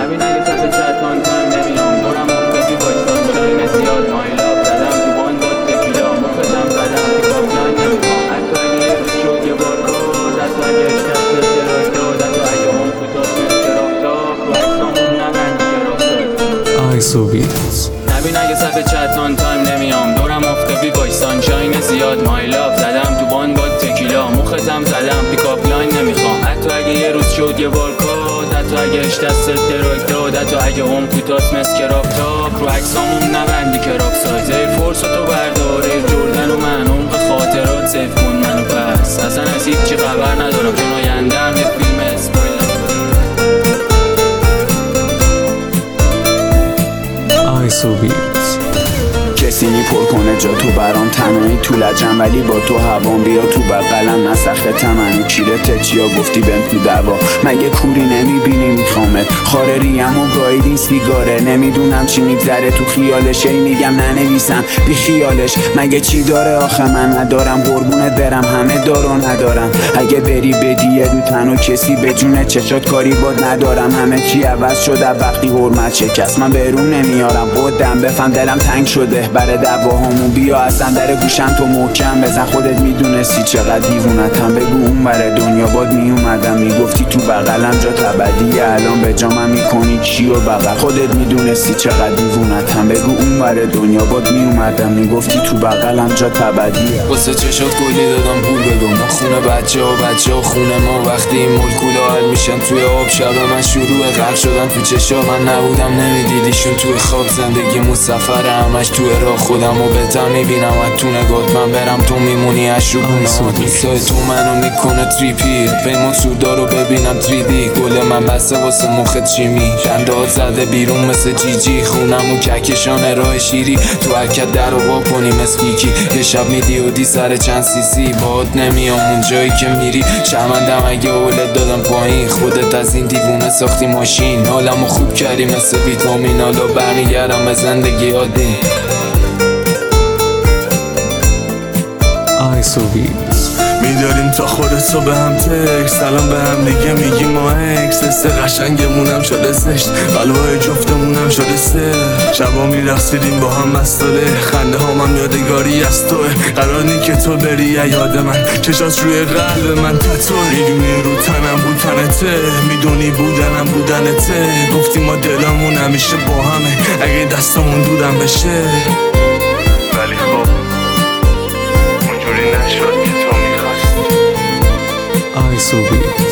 نبین اگه صفحه چت من تایم نمیام دورم مختفی بایستان شایم زیاد مایلاب زدم تو بان با تکیلا مختم زدم پیکاپ لاین نمیخوام حتی اگه یه روز شد یه بار کد حتی اگه اشتف سلتراک داد حتی اگه هم کوتاس مسکراف تاک رو عکسامون نبندی که رافتاد آیسوبیت. نبین اگه صفحه چت من تایم نمیام دورم مختفی بایستان شایم زیاد مایلاب زدم تو بان با تکیلا مختم زدم پیکاپ لاین نمیخوام حتی اگه یه روز شد یه بار کد حتی اگه اشتست تراک داد حتی اگه هم کوتاس مسکراف تاک رو عکسامون نبندی که راپ سایز ایرفورس تو برداره جردن و من عمق خاطرات سیف کن منو پس اصلا از هیچ چی خبر ندارم چون آیندم یه فیلم اسپویلر. آیسوبیت. کسی میپر کنه جا تو برام تنهایی تو لجم ولی با تو هوام بیا تو بغلم نسخه تمنو کیرته چیا گفتی بهم تو دوا مگه کوری نمیبینی میخوامت خاره ریم و گایدین سیگاره نمیدونم چی میگذره تو خیالش ای میگم ننویسم بی خیالش مگه چی داره آخه من ندارم قربونت برم همه دارو ندارم اگه بری بدی یه دو تنو کسی به جونه چشات کاری باد ندارم همه چی عوض شده وقتی حرمت شکست من برون نمیارم بودم بفهم دلم تنگ شده برای دعواهامون بیا اصلا در گوشم تو محکم بزن خودت میدونستی چقدر دیوونتم بگو اون برای دنیا باد میومدم میگفتی تو بغلم جات ابدیه الان به جامم میکنی کیو بغل خودت میدونستی چقدر دیوونتم بگو اون برای دنیا باد میومدم میگفتی تو بغلم جات ابدیه واسه چشات گلی دادم پول بدم ما خونه بچه ها خونه ما وقتی این مولکولا حل میشن توی آب شب من شروع غرق شدن تو چشا من نبودم نمیدیدیشون توی خواب زندگیمون سفر همش توی راه خودم و بهتر میبینم از تو نگات من برم تو میمونی از شکونات میسای تو منو میکنه تریپی پیمون سودا رو ببینم 3D گل من بسته واسه مخت چیمی دندات زده بیرون مثل جیجی خونم و کهکشان راه شیری تو حرکت در رو وا کنی مثل کیکی یه شب میدیودی سر چند سی باد نمیام اون جایی که میری شرمندم اگه اولت دادم پایین خودت از این دیوونه ساختی ماشین حالمو خوب کردی مثل ویتامین حالا برمیگردم به زندگی عادی. آیسوبیت. میداریم تا خودتو به هم تکس سلام به هم دیگه میگیم ما اکس حس قشنگمونم شده زشت قلبای جفتمونم شده سه شبا میرقصیدیم با هم مستاله خنده هامم یادگاری از توه قرار نی که تو بری یاد من چشات روی قلب من تتوه میدونی رو تنم بود تنته میدونی بودنم بودنته گفتی ما دلمون همیشه با همه اگه دستمون دودم بشه ولی خب اونجوری نشد که تو میخواستی. آیسوبیت.